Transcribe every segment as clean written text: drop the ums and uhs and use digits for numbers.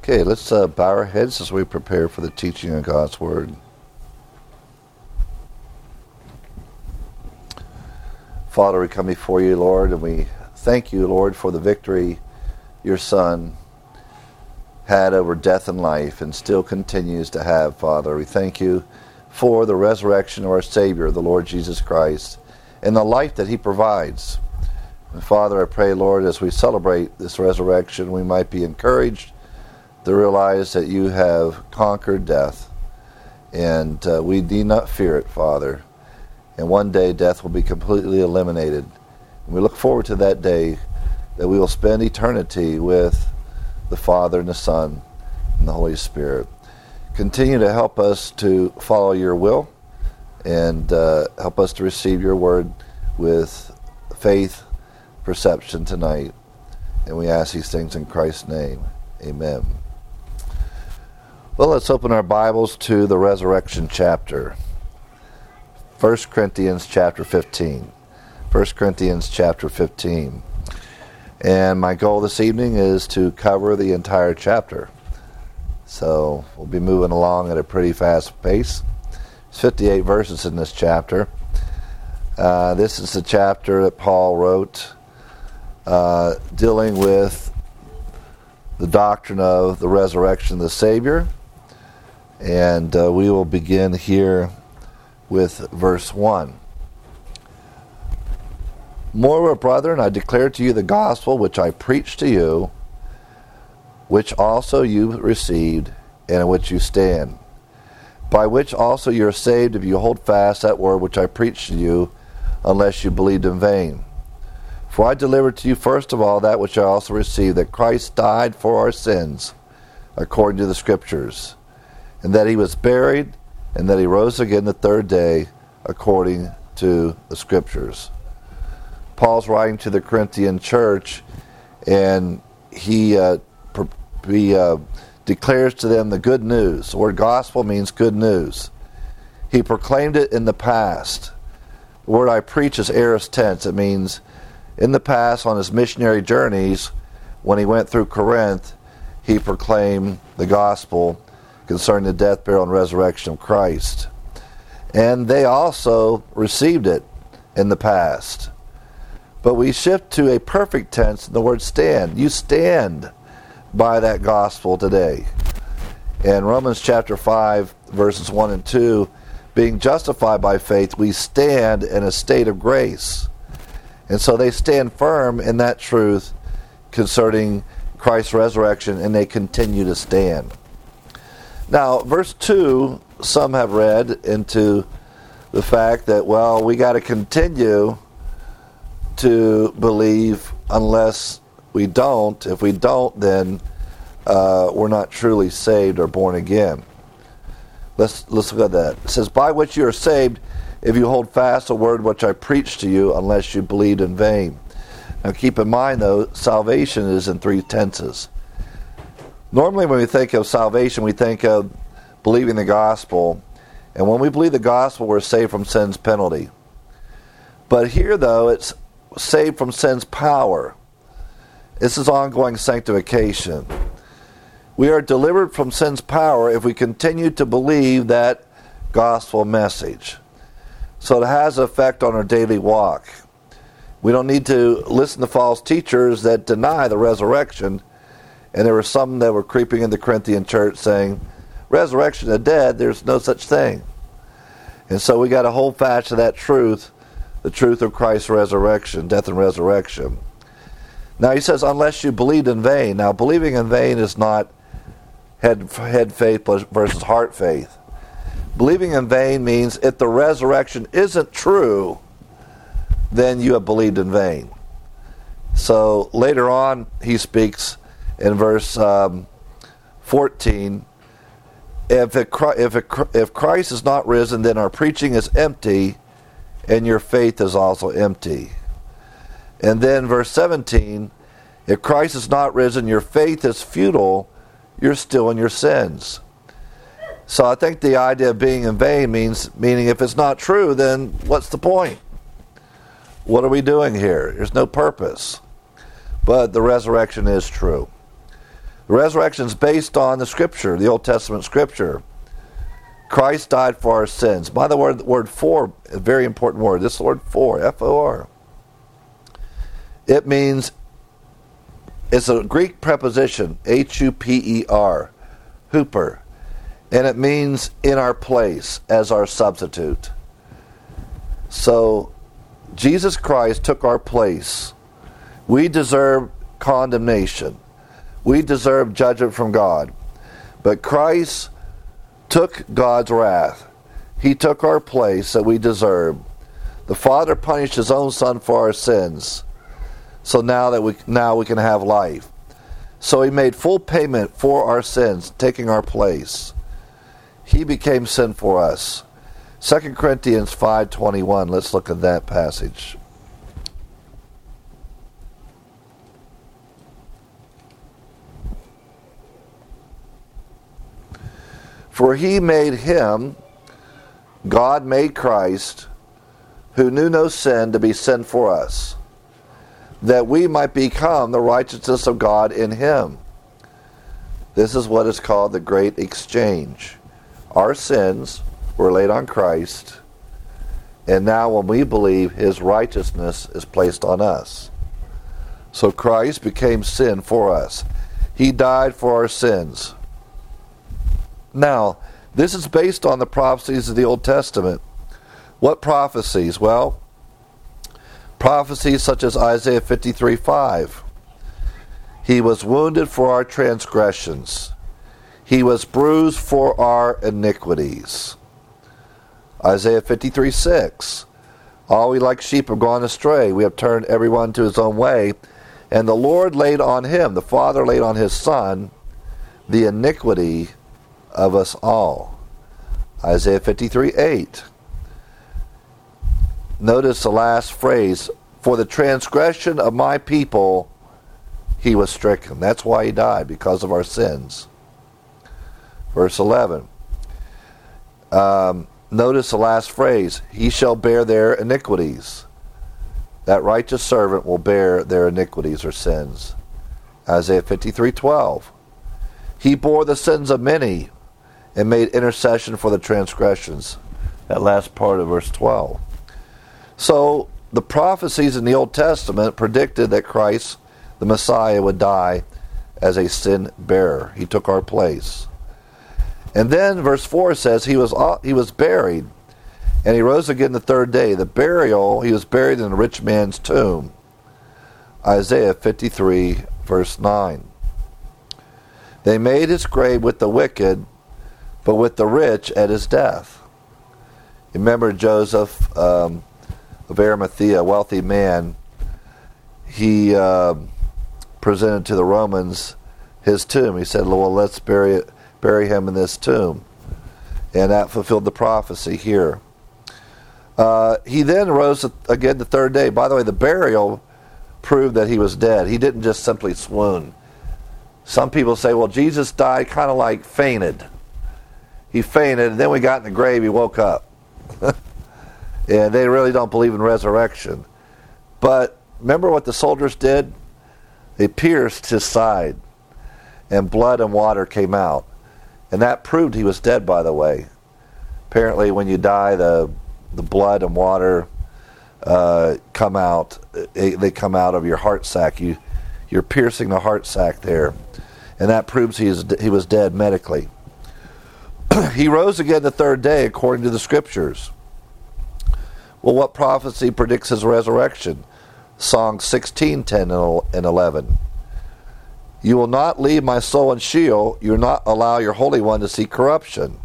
Okay, let's bow our heads as we prepare for the teaching of God's Word. Father, we come before you, Lord, and we thank you, Lord, for the victory your Son had over death and life and still continues to have, Father. We thank you for the resurrection of our Savior, the Lord Jesus Christ, and the life that he provides. And Father, I pray, Lord, as we celebrate this resurrection, we might be encouraged to realize that you have conquered death, and we need not fear it, Father. And one day death will be completely eliminated. And we look forward to that day that we will spend eternity with the Father and the Son and the Holy Spirit. Continue to help us to follow your will and help us to receive your word with faith, perception tonight. And we ask these things in Christ's name. Amen. Well, let's open our Bibles to the resurrection chapter. 1 Corinthians chapter 15. 1 Corinthians chapter 15. And my goal this evening is to cover the entire chapter. So we'll be moving along at a pretty fast pace. There's 58 verses in this chapter. This is the chapter that Paul wrote dealing with the doctrine of the resurrection of the Savior. And we will begin here with verse 1. Moreover, brethren, I declare to you the gospel which I preached to you, which also you received, and in which you stand, by which also you are saved, if you hold fast that word which I preached to you, unless you believed in vain. For I delivered to you first of all that which I also received, that Christ died for our sins, according to the Scriptures, and that he was buried, and that he rose again the third day, according to the Scriptures. Paul's writing to the Corinthian church, and he declares to them the good news. The word gospel means good news. He proclaimed it in the past. The word I preach is aorist tense. It means in the past, on his missionary journeys, when he went through Corinth, he proclaimed the gospel concerning the death, burial, and resurrection of Christ. And they also received it in the past. But we shift to a perfect tense in the word stand. You stand by that gospel today. In Romans chapter 5, verses 1 and 2, being justified by faith, we stand in a state of grace. And so they stand firm in that truth concerning Christ's resurrection, and they continue to stand. Now, verse 2, some have read into the fact that, well, we got to continue to believe unless we don't. If we don't, then we're not truly saved or born again. Let's look at that. It says, by which you are saved, if you hold fast the word which I preached to you, unless you believed in vain. Now keep in mind, though, salvation is in three tenses. Normally when we think of salvation, we think of believing the gospel. And when we believe the gospel, we're saved from sin's penalty. But here, though, it's saved from sin's power. This is ongoing sanctification. We are delivered from sin's power if we continue to believe that gospel message. So it has an effect on our daily walk. We don't need to listen to false teachers that deny the resurrection. And there were some that were creeping in the Corinthian church saying, resurrection of the dead, there's no such thing. And so we got to hold fast to that truth, the truth of Christ's resurrection, death and resurrection. Now he says, unless you believed in vain. Now believing in vain is not head faith versus heart faith. Believing in vain means if the resurrection isn't true, then you have believed in vain. So later on he speaks in verse 14, if Christ is not risen, then our preaching is empty, and your faith is also empty. And then verse 17, if Christ is not risen, your faith is futile, you're still in your sins. So I think the idea of being in vain meaning if it's not true, then what's the point? What are we doing here? There's no purpose. But the resurrection is true. The resurrection is based on the Scripture, the Old Testament Scripture. Christ died for our sins. By the word for, a very important word. This word for, F-O-R. It means, it's a Greek preposition, H-U-P-E-R, hooper. And it means in our place, as our substitute. So, Jesus Christ took our place. We deserve condemnation. We deserve judgment from God. But Christ took God's wrath. He took our place that we deserve. The Father punished His own Son for our sins. So now we can have life. So He made full payment for our sins, taking our place. He became sin for us. 2 Corinthians 5:21. Let's look at that passage. For He made Him, God made Christ, who knew no sin, to be sin for us, that we might become the righteousness of God in Him. This is what is called the great exchange. Our sins were laid on Christ, and now when we believe, His righteousness is placed on us. So Christ became sin for us. He died for our sins. Now, this is based on the prophecies of the Old Testament. What prophecies? Well, prophecies such as Isaiah 53:5. He was wounded for our transgressions. He was bruised for our iniquities. Isaiah 53:6. All we like sheep have gone astray. We have turned everyone to his own way. And the Lord laid on Him, the Father laid on His Son, the iniquity of us all. Isaiah 53:8. Notice the last phrase, for the transgression of my people He was stricken. That's why He died, because of our sins. Verse 11. Notice the last phrase, He shall bear their iniquities. That righteous servant will bear their iniquities or sins. Isaiah 53:12. He bore the sins of many and made intercession for the transgressions. That last part of verse 12. So, the prophecies in the Old Testament predicted that Christ, the Messiah, would die as a sin bearer. He took our place. And then verse 4 says he was buried, and He rose again the third day. The burial, He was buried in a rich man's tomb. Isaiah 53, verse 9. They made His grave with the wicked, but with the rich at His death. Remember Joseph of Arimathea, a wealthy man. He presented to the Romans his tomb. He said, well, let's bury him in this tomb. And that fulfilled the prophecy here. He then rose again the third day. By the way, the burial proved that He was dead. He didn't just simply swoon. Some people say, well, Jesus died kind of like fainted. He fainted, and then we got in the grave, He woke up. And they really don't believe in resurrection. But remember what the soldiers did? They pierced His side, and blood and water came out. And that proved He was dead, by the way. Apparently, when you die, the blood and water come out. They come out of your heart sac. You're piercing the heart sac there. And that proves he was dead medically. He rose again the third day, according to the Scriptures. Well, what prophecy predicts His resurrection? Psalm 16:10 and 11. You will not leave my soul in Sheol. You will not allow your Holy One to see corruption.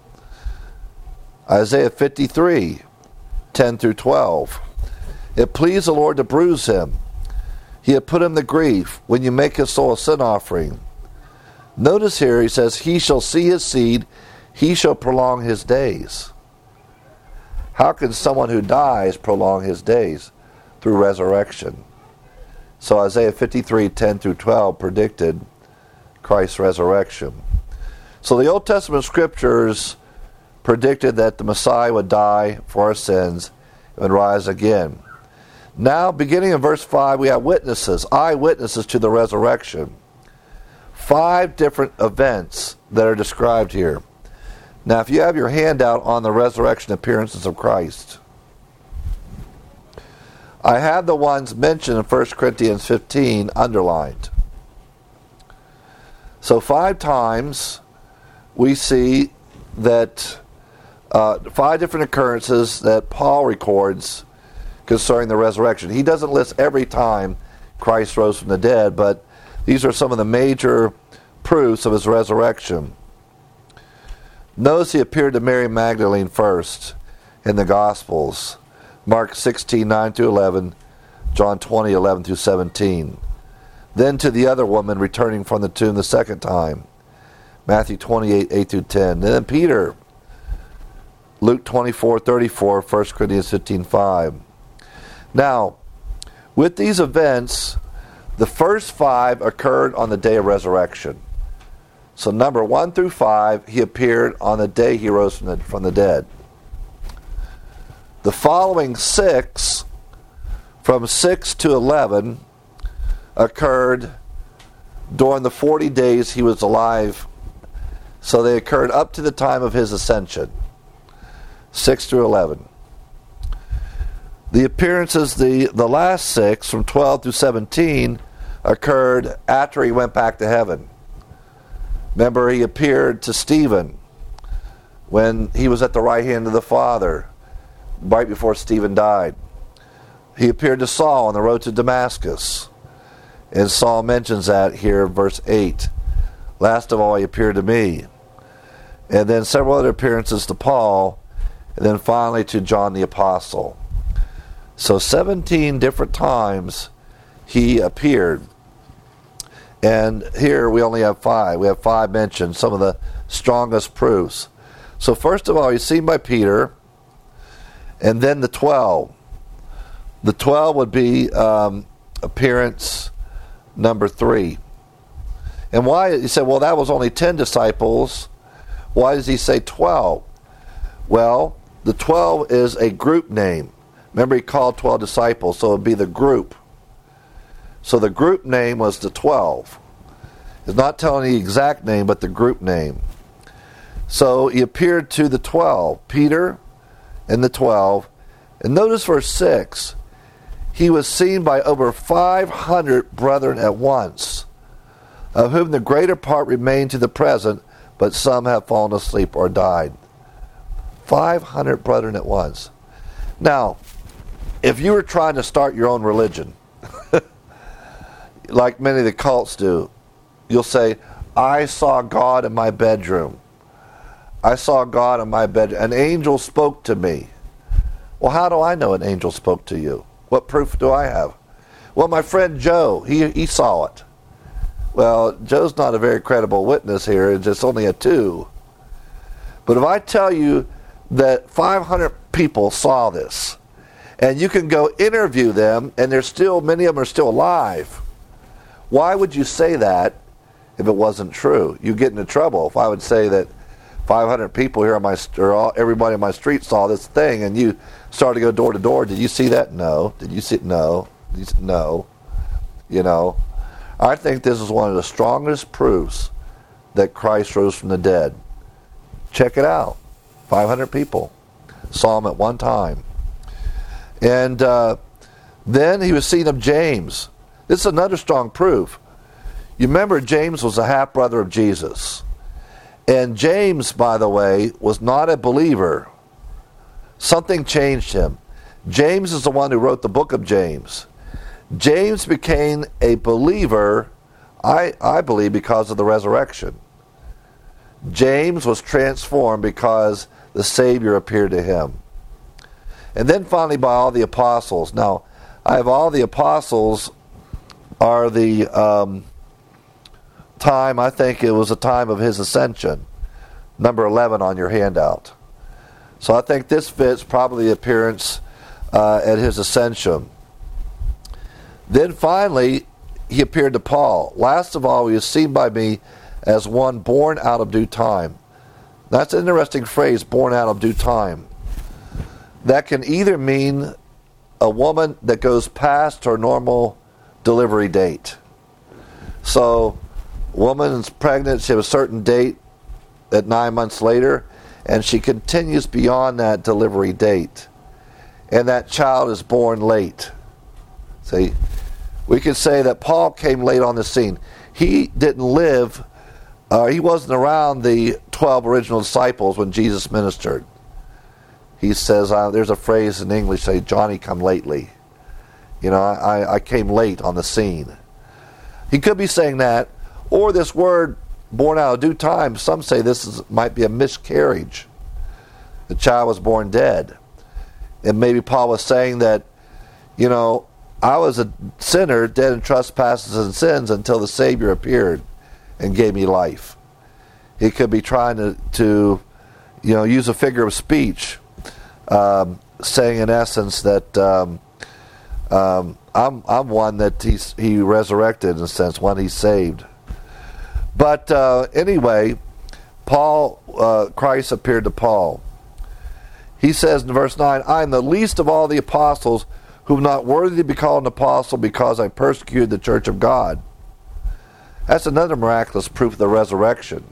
Isaiah 53:10 through 12. It pleased the Lord to bruise Him. He had put Him to grief when you make His soul a sin offering. Notice here, He says, He shall see His seed. He shall prolong His days. How can someone who dies prolong his days? Through resurrection. So Isaiah 53:10 through 12 predicted Christ's resurrection. So the Old Testament Scriptures predicted that the Messiah would die for our sins and rise again. Now, beginning in verse 5, we have witnesses, eyewitnesses to the resurrection. 5 different events that are described here. Now, if you have your handout on the resurrection appearances of Christ, I have the ones mentioned in 1 Corinthians 15 underlined. So 5 times we see that 5 different occurrences that Paul records concerning the resurrection. He doesn't list every time Christ rose from the dead, but these are some of the major proofs of his resurrection. Notice he appeared to Mary Magdalene first in the Gospels. Mark 16, 9-11, John 20, 11-17. Then to the other woman returning from the tomb the second time. Matthew 28, 8-10. Then Peter, Luke 24, 34, 1 Corinthians 15, 5. Now, with these events, the first 5 occurred on the day of resurrection. So number 1 through 5, he appeared on the day he rose from the dead. The following 6, from 6 to 11, occurred during the 40 days he was alive. So they occurred up to the time of his ascension. 6 through 11. The appearances, the last 6, from 12 through 17, occurred after he went back to heaven. Remember, he appeared to Stephen when he was at the right hand of the Father, right before Stephen died. He appeared to Saul on the road to Damascus. And Saul mentions that here in verse 8. Last of all, he appeared to me. And then several other appearances to Paul, and then finally to John the Apostle. So 17 different times he appeared. And here we only have 5. We have 5 mentioned, some of the strongest proofs. So first of all, he's seen by Peter, and then the 12. The 12 would be appearance number 3. And why? He said, well, that was only 10 disciples. Why does he say 12? Well, the 12 is a group name. Remember, he called 12 disciples, so it would be the group. So the group name was the 12. It's not telling the exact name, but the group name. So he appeared to the 12, Peter and the 12. And notice verse 6. He was seen by over 500 brethren at once, of whom the greater part remain to the present, but some have fallen asleep or died. 500 brethren at once. Now, if you were trying to start your own religion, like many of the cults do, you'll say, I saw God in my bedroom. I saw God in my bedroom. An angel spoke to me. Well, how do I know an angel spoke to you? What proof do I have? Well, my friend Joe, he saw it. Well, Joe's not a very credible witness here. It's just only a 2. But if I tell you that 500 people saw this, and you can go interview them, and many of them are still alive, why would you say that if it wasn't true? You get into trouble if I would say that 500 people here on everybody on my street saw this thing, and you started to go door to door. Did you see that? No. Did you see it? No. No. You know, I think this is one of the strongest proofs that Christ rose from the dead. Check it out. 500 people saw him at one time. And then he was seen of James. This is another strong proof. You remember James was a half-brother of Jesus. And James, by the way, was not a believer. Something changed him. James is the one who wrote the book of James. James became a believer, I believe, because of the resurrection. James was transformed because the Savior appeared to him. And then finally by all the apostles. Now, I have all the apostles are the time, I think it was the time of his ascension. Number 11 on your handout. So I think this fits probably the appearance at his ascension. Then finally, he appeared to Paul. Last of all, he was seen by me as one born out of due time. That's an interesting phrase, born out of due time. That can either mean a woman that goes past her normal delivery date. So woman's pregnant. She has a certain date at 9 months later, and she continues beyond that delivery date. And that child is born late. See, we could say that Paul came late on the scene. He didn't live, he wasn't around the 12 original disciples when Jesus ministered. He says, there's a phrase in English, say, Johnny come lately. You know, I came late on the scene. He could be saying that, or this word, born out of due time, some say might be a miscarriage. The child was born dead. And maybe Paul was saying that, you know, I was a sinner, dead in trespasses and sins, until the Savior appeared and gave me life. He could be trying to you know, use a figure of speech, saying in essence that I'm one that he resurrected, in a sense, one he saved. But anyway, Christ appeared to Paul. He says in verse 9, I am the least of all the apostles, who am not worthy to be called an apostle, because I persecuted the church of God. That's another miraculous proof of the resurrection.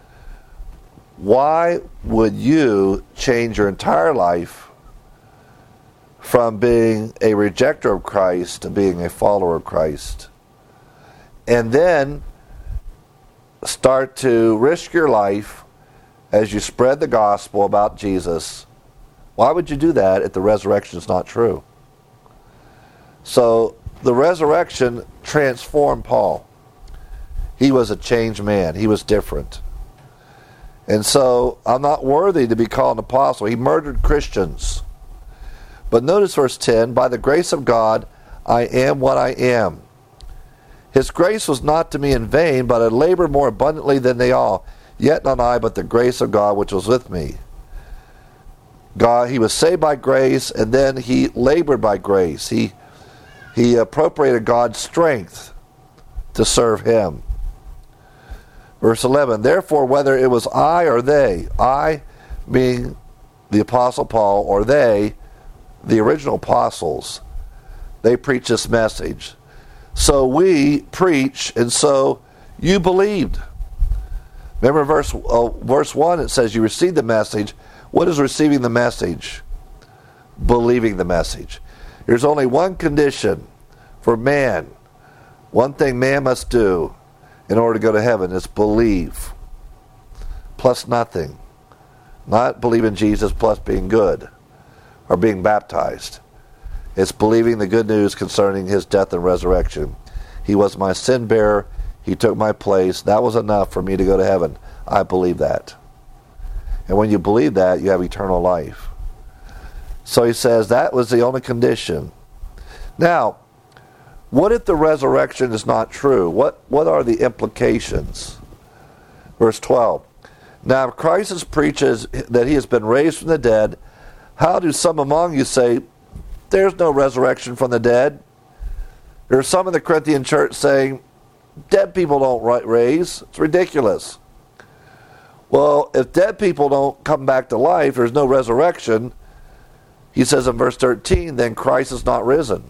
Why would you change your entire life from being a rejecter of Christ to being a follower of Christ, and then start to risk your life as you spread the gospel about Jesus? Why would you do that if the resurrection is not true? So the resurrection transformed Paul. He was a changed man. He was different. And so, I'm not worthy to be called an apostle. He murdered Christians. But notice verse 10, by the grace of God, I am what I am. His grace was not to me in vain, but I labored more abundantly than they all. Yet not I, but the grace of God which was with me. He was saved by grace, and then he labored by grace. He appropriated God's strength to serve him. Verse 11, therefore, whether it was I or they, I being the Apostle Paul, or they, the original apostles, they preach this message. So we preach, and so you believed. Remember verse 1, it says you received the message. What is receiving the message? Believing the message. There's only one condition for man. One thing man must do in order to go to heaven is believe. Plus nothing. Not believe in Jesus plus being good or being baptized. It's believing the good news concerning his death and resurrection. He was my sin bearer. He took my place. That was enough for me to go to heaven. I believe that. And when you believe that, you have eternal life. So he says that was the only condition. Now, what if the resurrection is not true? What are the implications? Verse 12. Now, if Christ preaches that he has been raised from the dead, how do some among you say, there's no resurrection from the dead? There are some in the Corinthian church saying, dead people don't raise. It's ridiculous. Well, if dead people don't come back to life, there's no resurrection. He says in verse 13, then Christ is not risen.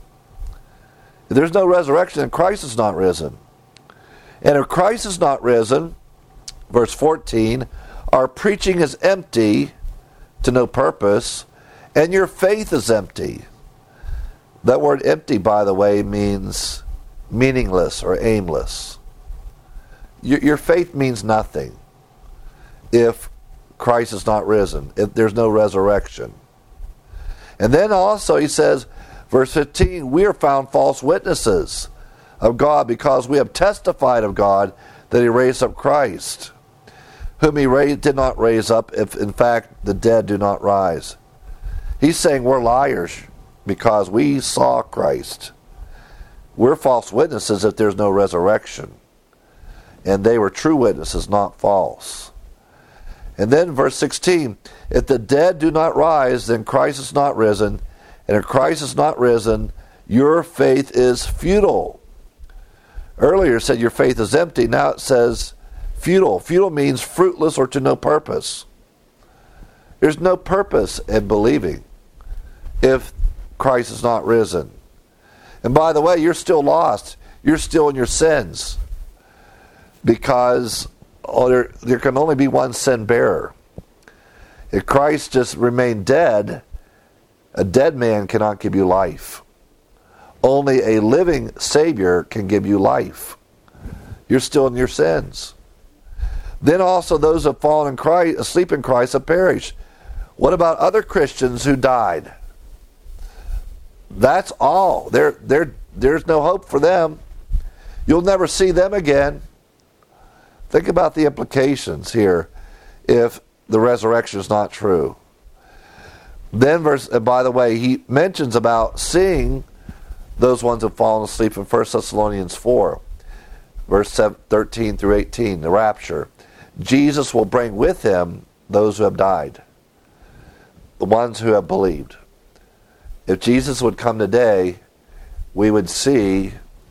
If there's no resurrection, then Christ is not risen. And if Christ is not risen, verse 14, our preaching is empty, to no purpose, and your faith is empty. That word empty, by the way, means meaningless or aimless. Your faith means nothing if Christ is not risen, if there's no resurrection. And then also he says, verse 15, we are found false witnesses of God because we have testified of God that he raised up Christ, whom he did not raise up if in fact the dead do not rise. He's saying we're liars because we saw Christ. We're false witnesses if there's no resurrection. And they were true witnesses, not false. And then verse 16, if the dead do not rise, then Christ is not risen. And if Christ is not risen, your faith is futile. Earlier it said your faith is empty. Now it says futile. Futile means fruitless or to no purpose. There's no purpose in believing if Christ is not risen. And by the way, you're still lost. You're still in your sins. because there can only be one sin bearer. If Christ just remained dead, a dead man cannot give you life. Only a living Savior can give you life. You're still in your sins. Then also those who have fallen in Christ, asleep in Christ, have perished. What about other Christians who died? That's all. There's no hope for them. You'll never see them again. Think about the implications here if the resurrection is not true. Then, by the way, he mentions about seeing those ones who have fallen asleep in 1 Thessalonians 4, verse 13 through 18, the rapture. Jesus will bring with him those who have died, the ones who have believed. If Jesus would come today, we would see,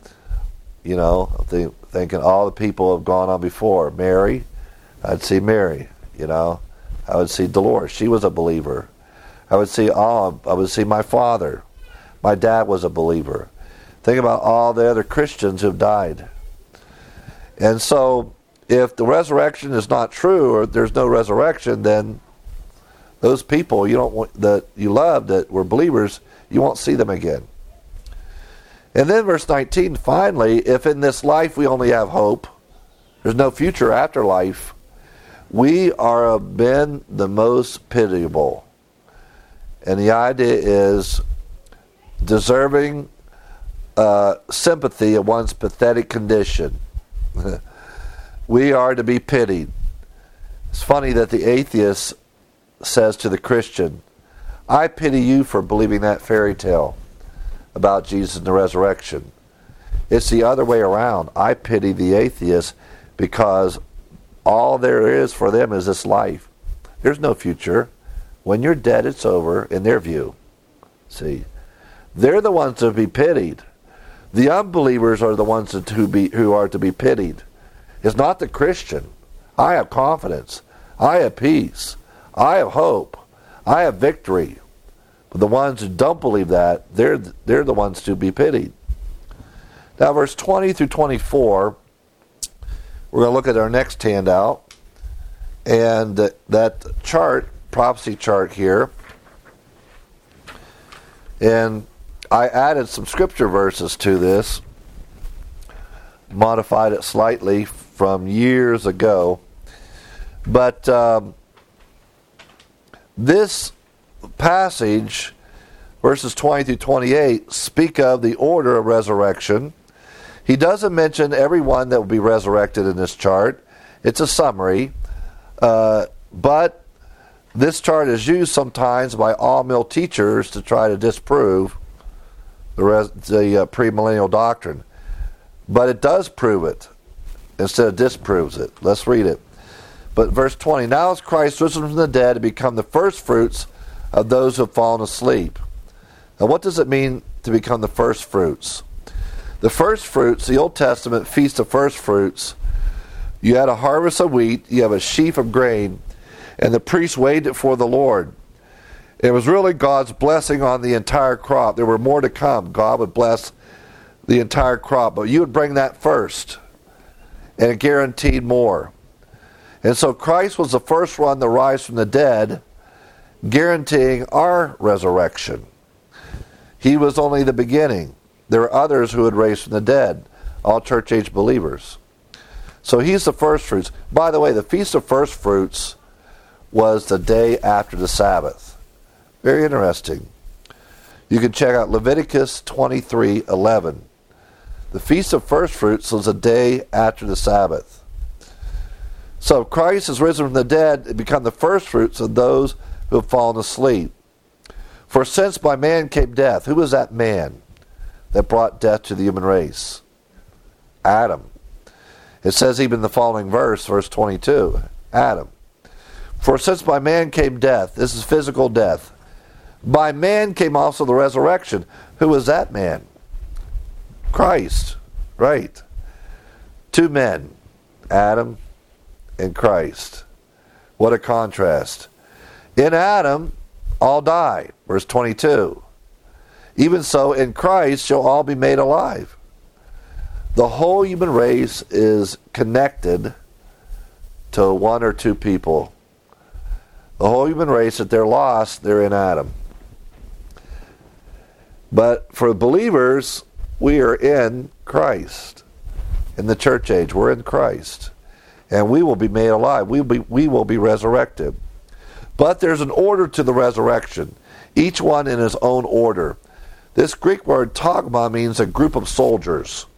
thinking all the people have gone on before. Mary, I'd see Mary, I would see Dolores. She was a believer. I would see my father. My dad was a believer. Think about all the other Christians who've died. And so, if the resurrection is not true, or there's no resurrection, then those people that you loved that were believers, you won't see them again. And then verse 19, finally, if in this life we only have hope, there's no future after life, we are been the most pitiable. And the idea is deserving sympathy of one's pathetic condition. We are to be pitied. It's funny that the atheist says to the Christian, I pity you for believing that fairy tale about Jesus and the resurrection. It's the other way around. I pity the atheist because all there is for them is this life. There's no future. When you're dead, it's over in their view. See, they're the ones to be pitied. The unbelievers are the ones who are to be pitied. It's not the Christian. I have confidence. I have peace. I have hope. I have victory. But the ones who don't believe that, they're the ones to be pitied. Now, verse 20 through 24, we're going to look at our next handout. And that chart, prophecy chart here. And I added some scripture verses to this, modified it slightly from years ago. But this passage, verses 20 through 28, speak of the order of resurrection. He doesn't mention everyone that will be resurrected in this chart. It's a summary. But this chart is used sometimes by all-mill teachers to try to disprove the premillennial doctrine. But it does prove it instead of disproves it. Let's read it. But verse 20, now is Christ risen from the dead to become the first fruits of those who have fallen asleep. Now what does it mean to become the first fruits? The first fruits, the Old Testament feast of first fruits, you had a harvest of wheat, you have a sheaf of grain, and the priest weighed it for the Lord. It was really God's blessing on the entire crop. There were more to come. God would bless the entire crop, but you would bring that first, and it guaranteed more. And so Christ was the first one to rise from the dead, guaranteeing our resurrection. He was only the beginning. There are others who would raise from the dead, all church-age believers. So he's the first fruits. By the way, the Feast of First Fruits was the day after the Sabbath. Very interesting. You can check out Leviticus 23:11. The Feast of First Fruits was a day after the Sabbath. So if Christ is risen from the dead, it become the first fruits of those who have fallen asleep. For since by man came death, who was that man that brought death to the human race? Adam. It says even in the following verse, verse 22, Adam. For since by man came death, this is physical death, by man came also the resurrection. Who was that man? Christ. Right. Two men, Adam and Christ. What a contrast. In Adam, all die. Verse 22. Even so, in Christ shall all be made alive. The whole human race is connected to one or two people. The whole human race, if they're lost, they're in Adam. But for believers, we are in Christ. In the church age, we're in Christ. And we will be made alive. We will be resurrected. But there's an order to the resurrection, each one in his own order. This Greek word tagma means a group of soldiers.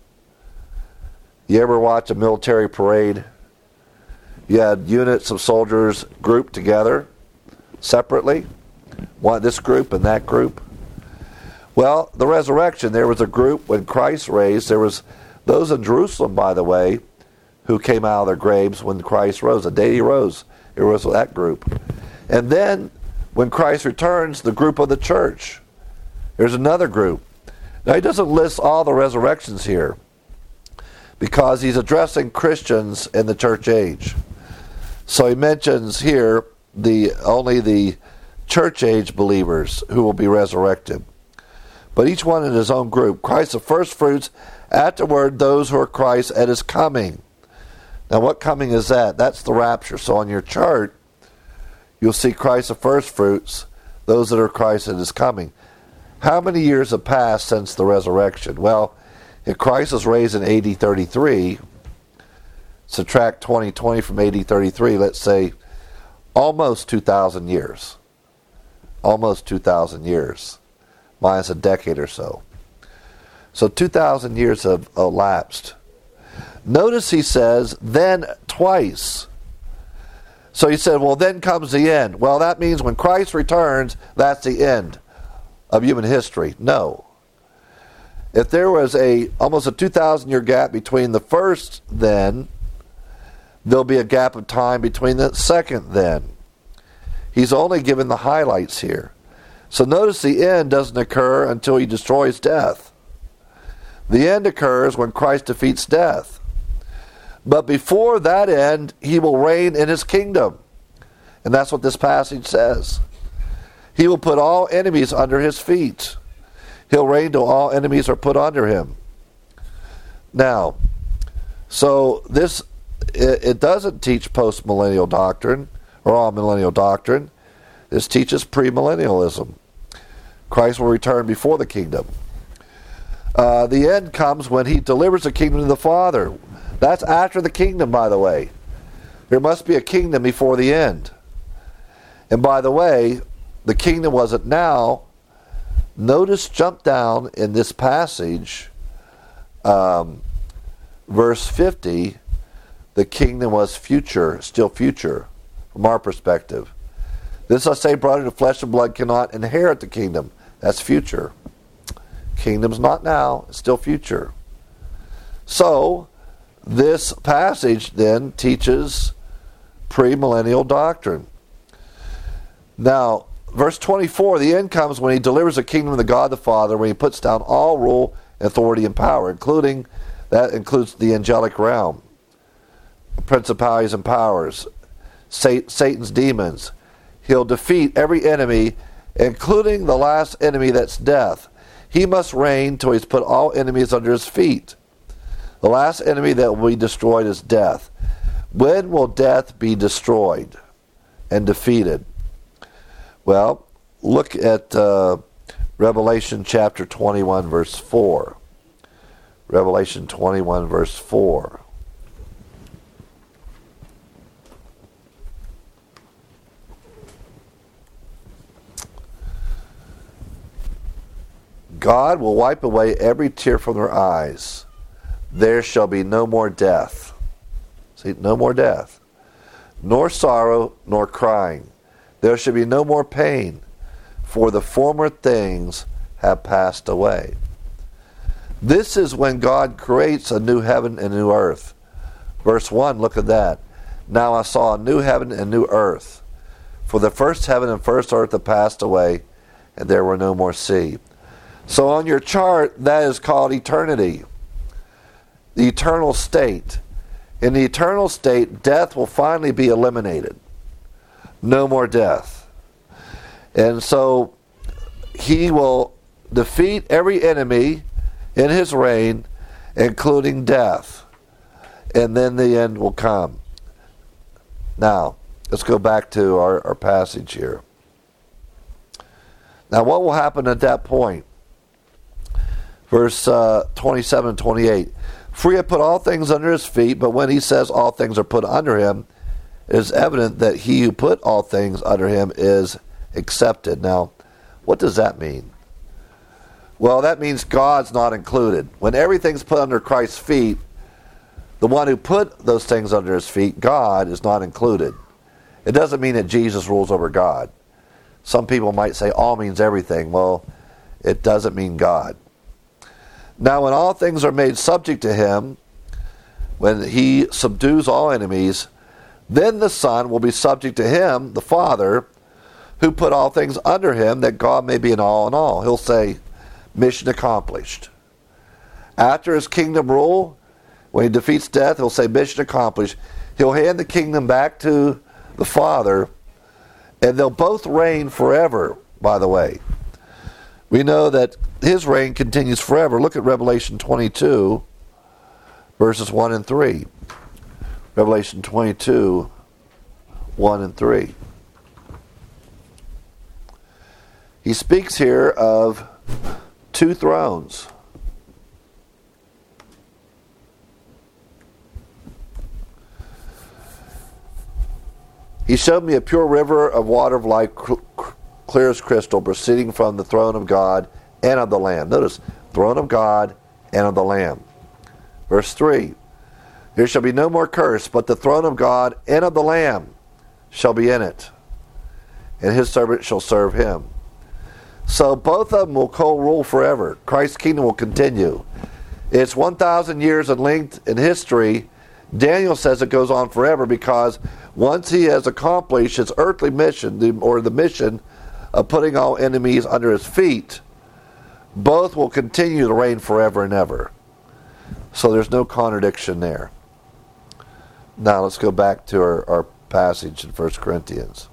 You ever watch a military parade? You had units of soldiers grouped together separately, this group and that group. Well, the resurrection, there was a group when Christ raised. There was those in Jerusalem, by the way, who came out of their graves when Christ rose. The day he rose, it was that group. And then, when Christ returns, the group of the church. There's another group. Now, he doesn't list all the resurrections here because he's addressing Christians in the church age. So he mentions here only the church age believers who will be resurrected. But each one in his own group. Christ the first fruits, afterward those who are Christ at his coming. Now what coming is that? That's the rapture. So on your chart, you'll see Christ the first fruits, those that are Christ at his coming. How many years have passed since the resurrection? Well, if Christ was raised in AD 33, subtract 2020 from AD 33, let's say almost 2,000 years. Almost 2,000 years, minus a decade or so. So 2,000 years have elapsed. Notice he says, then twice. So he said, well, then comes the end. Well, that means when Christ returns, that's the end of human history. No. If there was almost a 2,000-year gap between the first then, there'll be a gap of time between the second then. He's only given the highlights here. So notice the end doesn't occur until he destroys death. The end occurs when Christ defeats death. But before that end, he will reign in his kingdom. And that's what this passage says. He will put all enemies under his feet. He'll reign till all enemies are put under him. Now, so this, it doesn't teach post-millennial doctrine or all-millennial doctrine. This teaches premillennialism. Christ will return before the kingdom. The end comes when he delivers the kingdom to the Father. That's after the kingdom, by the way. There must be a kingdom before the end. And by the way, the kingdom wasn't now. Notice, jump down in this passage, verse 50, the kingdom was future, still future, from our perspective. This I say, brother, the flesh and blood cannot inherit the kingdom. That's future. Kingdom's not now, it's still future. So, this passage then teaches premillennial doctrine. Now, verse 24, the end comes when he delivers the kingdom of the God the Father, when he puts down all rule, authority, and power, that includes the angelic realm, principalities and powers, Satan's demons. He'll defeat every enemy, including the last enemy, that's death. He must reign till he's put all enemies under his feet. The last enemy that will be destroyed is death. When will death be destroyed and defeated? Well, look at Revelation chapter 21, verse 4. Revelation 21, verse 4. God will wipe away every tear from their eyes. There shall be no more death. See, no more death. Nor sorrow, nor crying. There shall be no more pain, for the former things have passed away. This is when God creates a new heaven and new earth. Verse 1, look at that. Now I saw a new heaven and new earth. For the first heaven and first earth have passed away, and there were no more sea. So on your chart, that is called eternity. The eternal state. In the eternal state, death will finally be eliminated. No more death. And so he will defeat every enemy in his reign, including death. And then the end will come. Now, let's go back to our passage here. Now, what will happen at that point? Verse 27 and 28. For he had put all things under his feet, but when he says all things are put under him, it is evident that he who put all things under him is accepted. Now, what does that mean? Well, that means God's not included. When everything's put under Christ's feet, the one who put those things under his feet, God, is not included. It doesn't mean that Jesus rules over God. Some people might say all means everything. Well, it doesn't mean God. Now, when all things are made subject to him, when he subdues all enemies, then the Son will be subject to him, the Father, who put all things under him, that God may be in all. He'll say, mission accomplished. After his kingdom rule, when he defeats death, he'll say, mission accomplished. He'll hand the kingdom back to the Father, and they'll both reign forever, by the way. We know that his reign continues forever. Look at Revelation 22, verses 1 and 3. Revelation 22, 1 and 3. He speaks here of two thrones. He showed me a pure river of water of life, clear as crystal, proceeding from the throne of God and of the Lamb. Notice, throne of God and of the Lamb. Verse 3. There shall be no more curse, but the throne of God and of the Lamb shall be in it, and his servant shall serve him. So both of them will co-rule forever. Christ's kingdom will continue. It's 1,000 years in length in history. Daniel says it goes on forever because once he has accomplished his earthly mission, or the mission of putting all enemies under his feet, both will continue to reign forever and ever. So there's no contradiction there. Now let's go back to our passage in 1 Corinthians.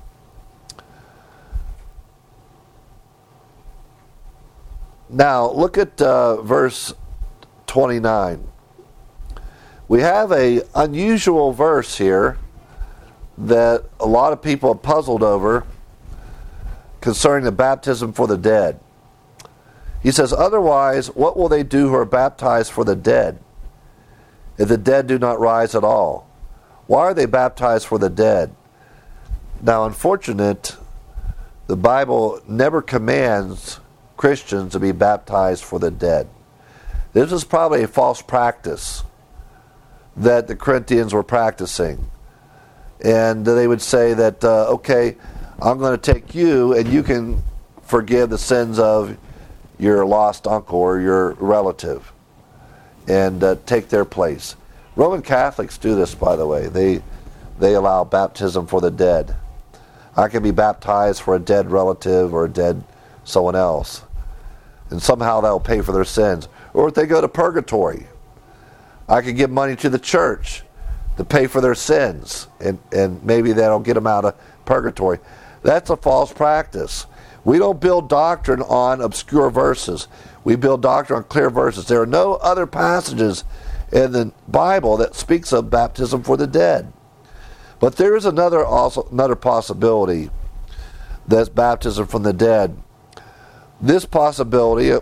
Now look at verse 29. We have an unusual verse here that a lot of people have puzzled over concerning the baptism for the dead. He says, otherwise, what will they do who are baptized for the dead, if the dead do not rise at all? Why are they baptized for the dead? Now, unfortunate, the Bible never commands Christians to be baptized for the dead. This is probably a false practice that the Corinthians were practicing. And they would say that, okay, I'm going to take you and you can forgive the sins of your lost uncle or your relative and take their place. Roman Catholics do this, by the way. They allow baptism for the dead. I can be baptized for a dead relative or a dead someone else. And somehow that'll pay for their sins. Or if they go to purgatory, I can give money to the church to pay for their sins, and maybe that'll get them out of purgatory. That's a false practice. We don't build doctrine on obscure verses. We build doctrine on clear verses. There are no other passages in the Bible that speaks of baptism for the dead. But there is another possibility, that's baptism from the dead. This possibility,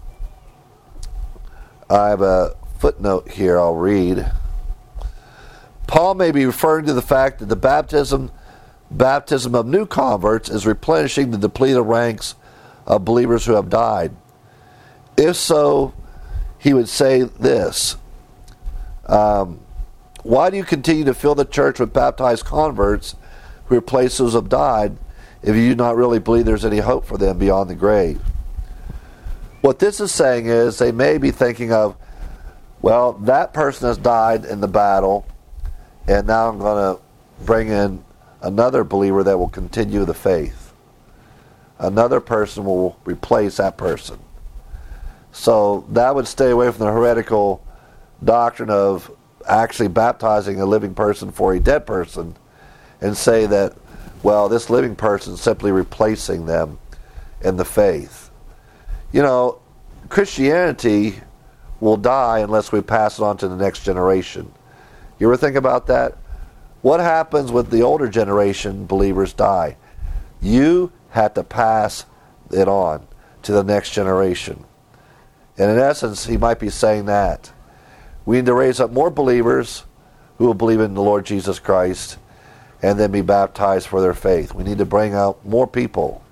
I have a footnote here I'll read. Paul may be referring to the fact that the baptism of new converts is replenishing the depleted ranks of believers who have died. If so, he would say this: why do you continue to fill the church with baptized converts who replace those who have died if you do not really believe there's any hope for them beyond the grave? What this is saying is they may be thinking of, well, that person has died in the battle, and now I'm going to bring in another believer that will continue the faith. Another person will replace that person. So that would stay away from the heretical doctrine of actually baptizing a living person for a dead person, and say that, well, this living person is simply replacing them in the faith. You know, Christianity will die unless we pass it on to the next generation. You ever think about that? What happens with the older generation believers die? You had to pass it on to the next generation. And in essence, he might be saying that. We need to raise up more believers who will believe in the Lord Jesus Christ and then be baptized for their faith. We need to bring out more people.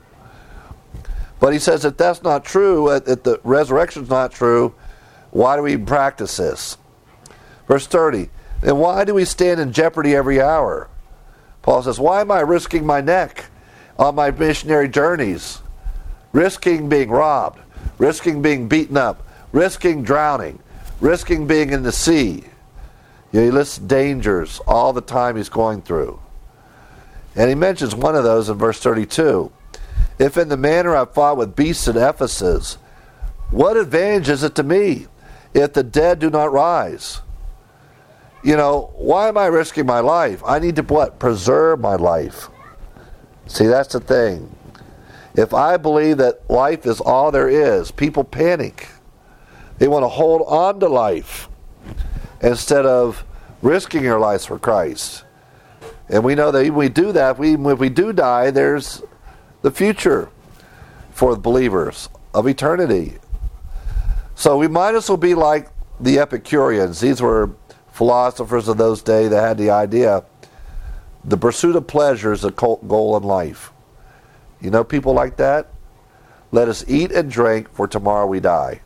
But he says that that's not true, that the resurrection's not true. Why do we even practice this? Verse 30, then why do we stand in jeopardy every hour? Paul says, why am I risking my neck on my missionary journeys? Risking being robbed, risking being beaten up, risking drowning, risking being in the sea. You know, he lists dangers all the time he's going through. And he mentions one of those in verse 32. If in the manner I fought with beasts at Ephesus, what advantage is it to me if the dead do not rise? You know, why am I risking my life? I need to what? Preserve my life. See, that's the thing. If I believe that life is all there is, people panic. They want to hold on to life instead of risking their lives for Christ. And we know that even if we do that, even if we do die, there's the future for the believers of eternity. So we might as well be like the Epicureans. These were philosophers of those days that had the idea, the pursuit of pleasure is the goal in life. You know people like that? Let us eat and drink, for tomorrow we die.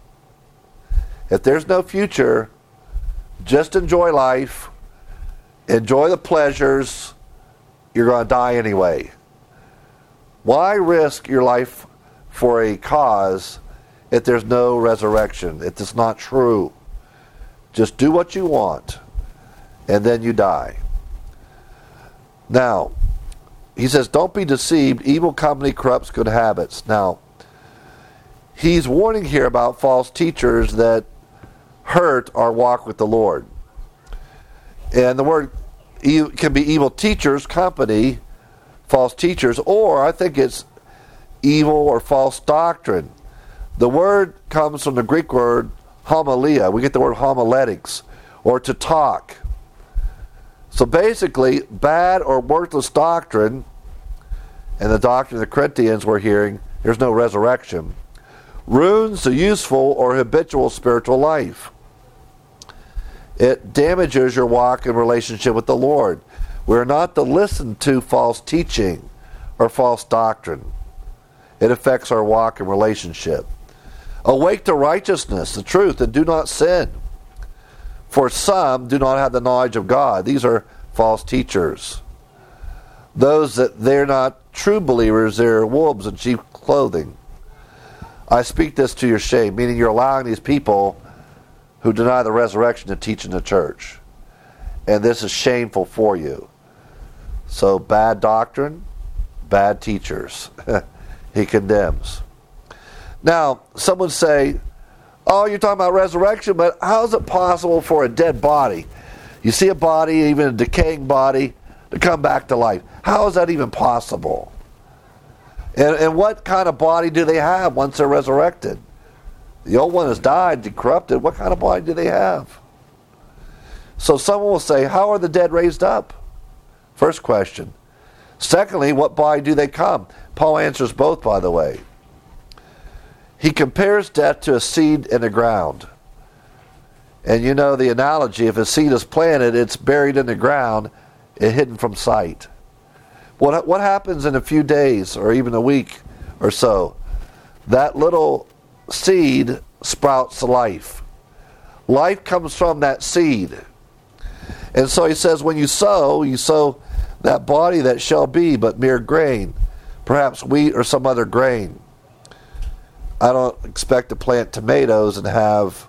If there's no future, just enjoy life, enjoy the pleasures, you're going to die anyway. Why risk your life for a cause if there's no resurrection, if it's not true? Just do what you want, and then you die. Now, he says, don't be deceived. Evil company corrupts good habits. Now, he's warning here about false teachers that hurt our walk with the Lord. And the word can be evil teachers, company, false teachers, or I think it's evil or false doctrine. The word comes from the Greek word homilia. We get the word homiletics, or to talk. So basically, bad or worthless doctrine, and the doctrine of the Corinthians we're hearing, there's no resurrection, ruins the useful or habitual spiritual life. It damages your walk and relationship with the Lord. We're not to listen to false teaching or false doctrine. It affects our walk and relationship. Awake to righteousness, the truth, and do not sin. For some do not have the knowledge of God. These are false teachers. Those that they're not true believers, they're wolves in sheep clothing. I speak this to your shame, meaning you're allowing these people who deny the resurrection to teach in the church. And this is shameful for you. So bad doctrine, bad teachers. He condemns. Now, some would say, oh, you're talking about resurrection, but how is it possible for a dead body? You see a body, even a decaying body, to come back to life. How is that even possible? And what kind of body do they have once they're resurrected? The old one has died, corrupted. What kind of body do they have? So someone will say, how are the dead raised up? First question. Secondly, what body do they come? Paul answers both, by the way. He compares death to a seed in the ground. And you know the analogy, if a seed is planted, it's buried in the ground, it's hidden from sight. What happens in a few days or even a week or so? That little seed sprouts life. Life comes from that seed. And so he says, when you sow that body that shall be but mere grain, perhaps wheat or some other grain. I don't expect to plant tomatoes and have,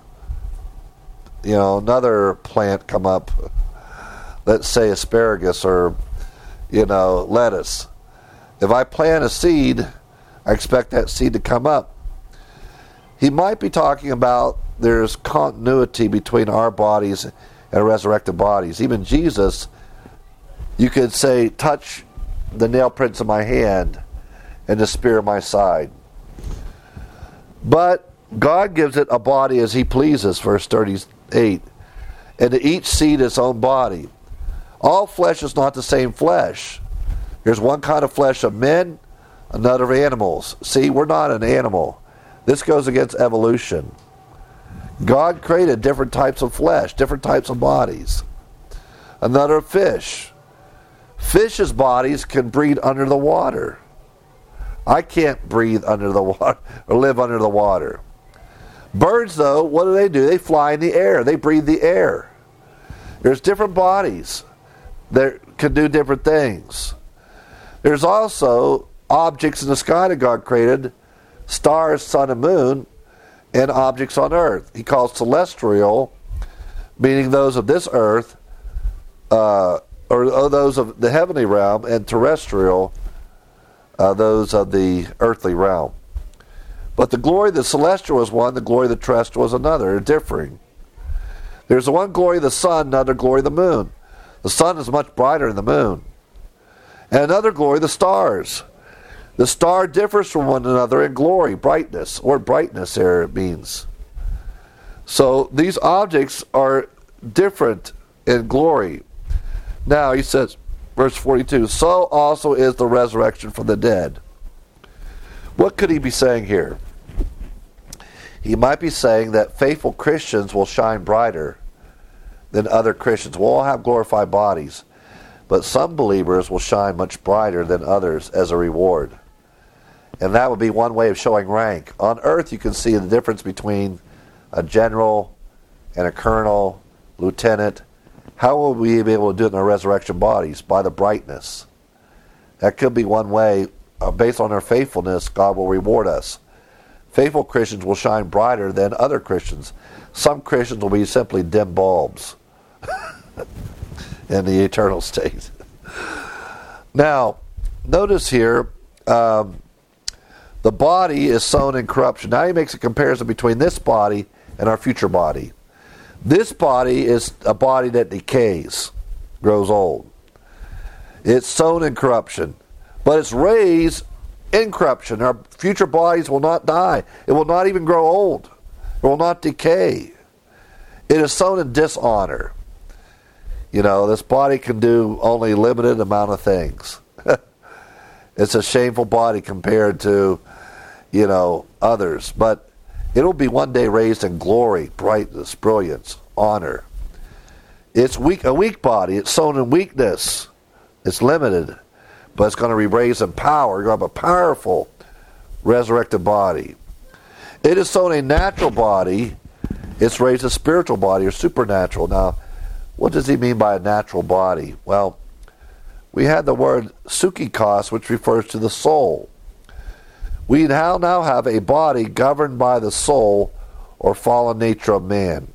another plant come up. Let's say asparagus or, lettuce. If I plant a seed, I expect that seed to come up. He might be talking about there's continuity between our bodies and resurrected bodies. Even Jesus, you could say, touch the nail prints of my hand and the spear of my side. But God gives it a body as he pleases, verse 38, and to each seed its own body. All flesh is not the same flesh. There's one kind of flesh of men, another of animals. See, we're not an animal. This goes against evolution. God created different types of flesh, different types of bodies. Another of fish. Fish's bodies can breathe under the water. I can't breathe under the water or live under the water. Birds, though, what do? They fly in the air. They breathe the air. There's different bodies that can do different things. There's also objects in the sky that God created, stars, sun, and moon, and objects on earth. He calls celestial, meaning those of this earth, or those of the heavenly realm, and terrestrial, those of the earthly realm. But the glory of the celestial is one, the glory of the terrestrial is another. They're differing. There's the one glory of the sun, another glory of the moon. The sun is much brighter than the moon. And another glory of the stars. The star differs from one another in glory, brightness, or brightness there it means. So these objects are different in glory. Now he says, verse 42, so also is the resurrection from the dead. What could he be saying here? He might be saying that faithful Christians will shine brighter than other Christians. We'll all have glorified bodies, but some believers will shine much brighter than others as a reward. And that would be one way of showing rank. On earth you can see the difference between a general and a colonel, lieutenant. How will we be able to do it in our resurrection bodies? By the brightness. That could be one way. Based on our faithfulness, God will reward us. Faithful Christians will shine brighter than other Christians. Some Christians will be simply dim bulbs in the eternal state. Now, notice here, the body is sown in corruption. Now he makes a comparison between this body and our future body. This body is a body that decays, grows old. It's sown in corruption, but it's raised in corruption. Our future bodies will not die. It will not even grow old. It will not decay. It is sown in dishonor. You know, this body can do only a limited amount of things. It's a shameful body compared to, others. But it'll be one day raised in glory, brightness, brilliance, honor. It's a weak body. It's sown in weakness. It's limited. But it's going to be raised in power. You're going to have a powerful resurrected body. It is sown a natural body. It's raised a spiritual body or supernatural. Now, what does he mean by a natural body? Well, we had the word psychikos, which refers to the soul. We now have a body governed by the soul or fallen nature of man.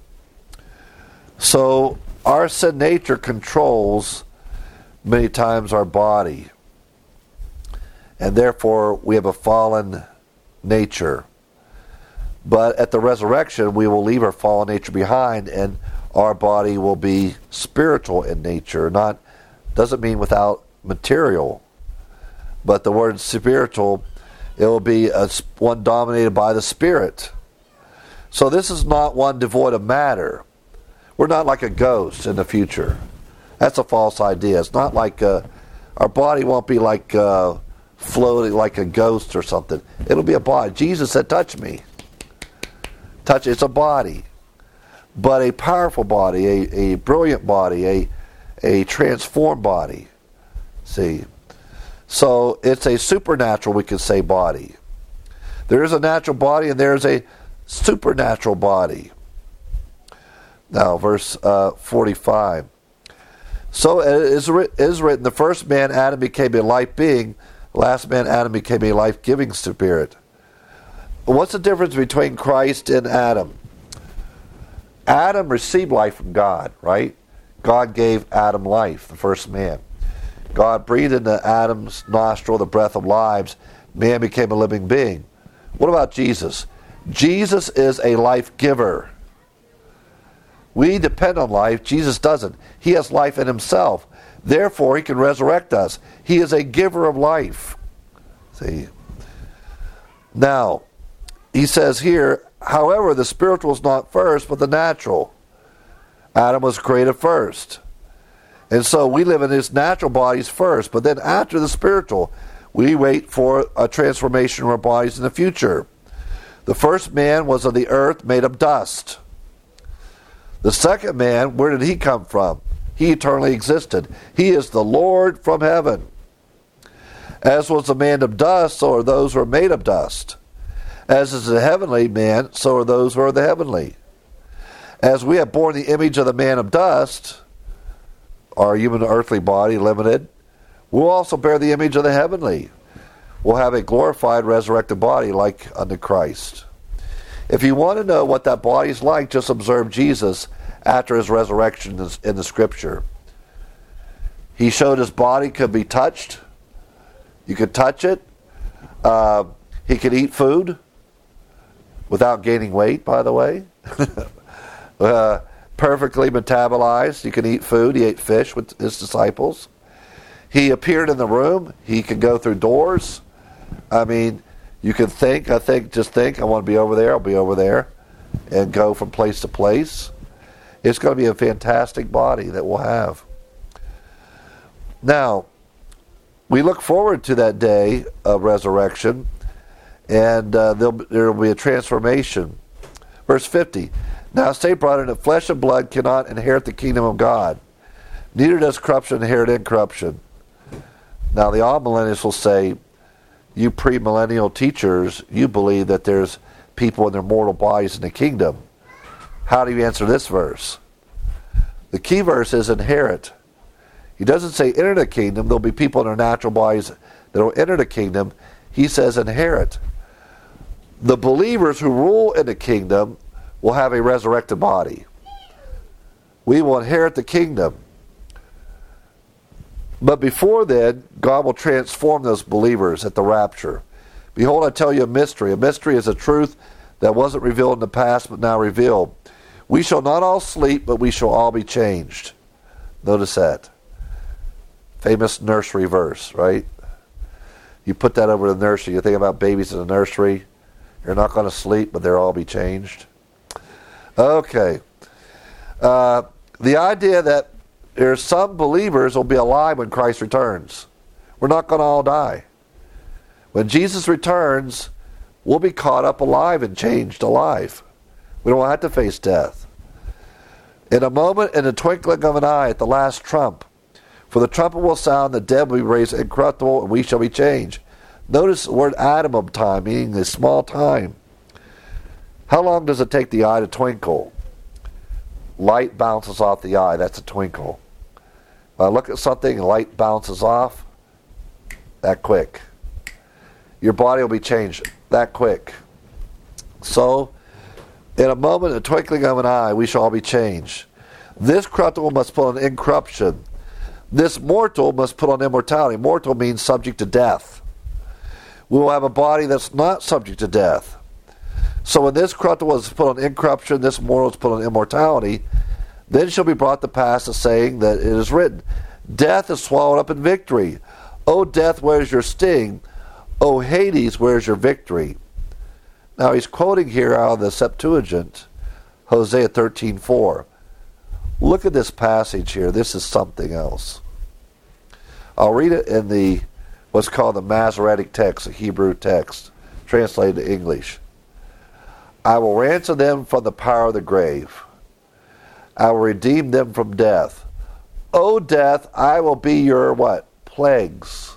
So our sin nature controls many times our body. And therefore we have a fallen nature. But at the resurrection we will leave our fallen nature behind and our body will be spiritual in nature. Doesn't mean without material. But the word spiritual, it will be one dominated by the Spirit. So this is not one devoid of matter. We're not like a ghost in the future. That's a false idea. It's not like our body won't be like floating like a ghost or something. It'll be a body. Jesus said, touch me. Touch, it's a body. But a powerful body, a brilliant body, a transformed body. See? So it's a supernatural, we could say, body. There is a natural body and there is a supernatural body. Now, verse 45. So it is written, the first man, Adam, became a life being. The last man, Adam, became a life-giving spirit. What's the difference between Christ and Adam? Adam received life from God, right? God gave Adam life, the first man. God breathed into Adam's nostril the breath of lives. Man became a living being. What about Jesus? Jesus is a life giver. We depend on life. Jesus doesn't. He has life in himself. Therefore, he can resurrect us. He is a giver of life. See? Now, he says here, However, the spiritual is not first, but the natural. Adam was created first. And so we live in his natural bodies first, but then after the spiritual, we wait for a transformation of our bodies in the future. The first man was of the earth, made of dust. The second man, where did he come from? He eternally existed. He is the Lord from heaven. As was the man of dust, so are those who are made of dust. As is the heavenly man, so are those who are the heavenly. As we have borne the image of the man of dust, our human earthly body limited, we'll also bear the image of the heavenly. We'll have a glorified, resurrected body like unto Christ. If you want to know what that body is like, just observe Jesus after his resurrection in the Scripture. He showed his body could be touched. You could touch it. He could eat food without gaining weight, by the way. Perfectly metabolized. He could eat food. He ate fish with his disciples. He appeared in the room. He could go through doors. I mean, you can just think, I want to be over there, I'll be over there, and go from place to place. It's going to be a fantastic body that we'll have. Now, we look forward to that day of resurrection, and there will be a transformation. Verse 50, now say, brethren, that flesh and blood cannot inherit the kingdom of God, neither does corruption inherit incorruption. Now, the all-millennials will say, you premillennial teachers, you believe that there's people in their mortal bodies in the kingdom. How do you answer this verse? The key verse is inherit. He doesn't say enter the kingdom. There'll be people in their natural bodies that will enter the kingdom. He says inherit. The believers who rule in the kingdom will have a resurrected body. We will inherit the kingdom. But before then, God will transform those believers at the rapture. Behold, I tell you a mystery. A mystery is a truth that wasn't revealed in the past, but now revealed. We shall not all sleep, but we shall all be changed. Notice that. Famous nursery verse, right? You put that over the nursery. You think about babies in the nursery. They're not going to sleep, but they'll all be changed. Okay. The idea that there's some believers will be alive when Christ returns. We're not going to all die. When Jesus returns, we'll be caught up alive and changed alive. We don't have to face death. In a moment, in the twinkling of an eye, at the last trump, for the trumpet will sound, the dead will be raised incorruptible, and we shall be changed. Notice the word atom of time, meaning a small time. How long does it take the eye to twinkle? Light bounces off the eye. That's a twinkle. When I look at something and light bounces off, that quick. Your body will be changed that quick. So, in a moment, a twinkling of an eye, we shall all be changed. This corruptible must put on incorruption. This mortal must put on immortality. Mortal means subject to death. We will have a body that's not subject to death. So when this corruptible is put on incorruption, this mortal is put on immortality, then shall be brought to pass the saying that it is written, death is swallowed up in victory. O death, where's your sting? O Hades, where's your victory? Now he's quoting here out of the Septuagint, Hosea 13:4. Look at this passage here. This is something else. I'll read it in what's called the Masoretic text, the Hebrew text, translated to English. I will ransom them from the power of the grave. I will redeem them from death. O death, I will be your what? Plagues.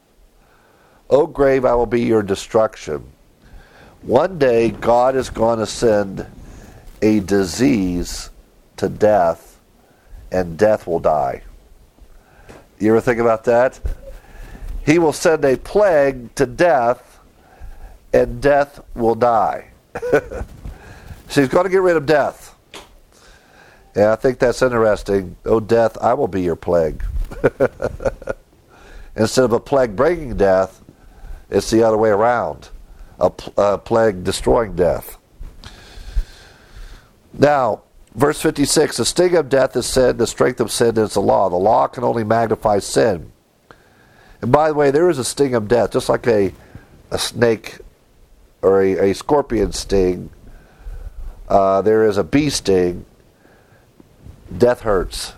O grave, I will be your destruction. One day, God is going to send a disease to death, and death will die. You ever think about that? He will send a plague to death, and death will die. So he's going to get rid of death. And I think that's interesting. Oh, death, I will be your plague. Instead of a plague bringing death, it's the other way around. A plague destroying death. Now, verse 56, the sting of death is sin, the strength of sin is the law. The law can only magnify sin. And by the way, there is a sting of death, just like a snake or a scorpion sting there is a bee sting, death hurts.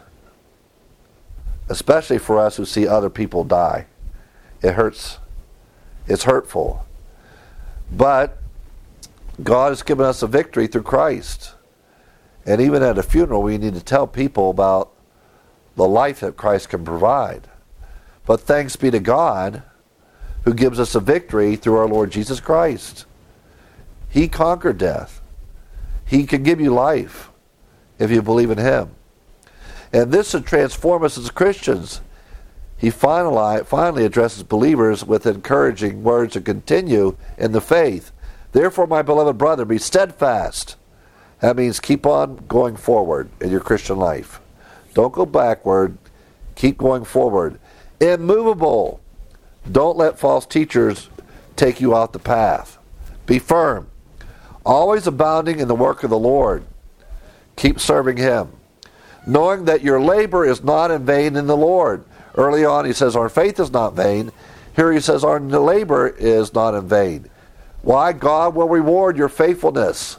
Especially for us who see other people die. It hurts. It's hurtful. But God has given us a victory through Christ. And even at a funeral, we need to tell people about the life that Christ can provide. But thanks be to God who gives us a victory through our Lord Jesus Christ. He conquered death. He can give you life if you believe in Him. And this should transform us as Christians. He finally addresses believers with encouraging words to continue in the faith. Therefore, my beloved brother, be steadfast. That means keep on going forward in your Christian life. Don't go backward. Keep going forward. Immovable. Don't let false teachers take you off the path. Be firm. Always abounding in the work of the Lord. Keep serving Him. Knowing that your labor is not in vain in the Lord. Early on he says our faith is not vain. Here he says our labor is not in vain. Why? God will reward your faithfulness.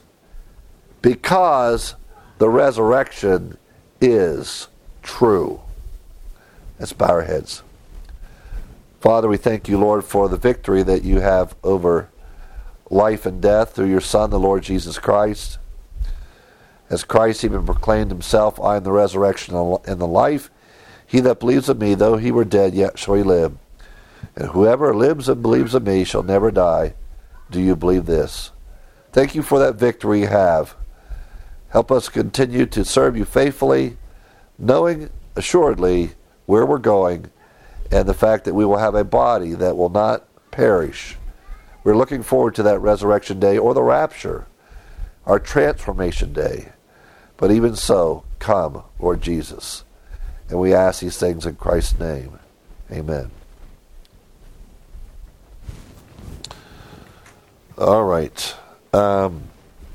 Because the resurrection is true. Let's bow our heads. Father, we thank you, Lord, for the victory that you have over life and death through your Son, the Lord Jesus Christ. As Christ even proclaimed himself, I am the resurrection and the life. He that believes in me, though he were dead, yet shall he live. And whoever lives and believes in me shall never die. Do you believe this? Thank you for that victory you have. Help us continue to serve you faithfully, knowing assuredly where we're going and the fact that we will have a body that will not perish. We're looking forward to that resurrection day or the rapture, our transformation day. But even so, come, Lord Jesus. And we ask these things in Christ's name. Amen. All right.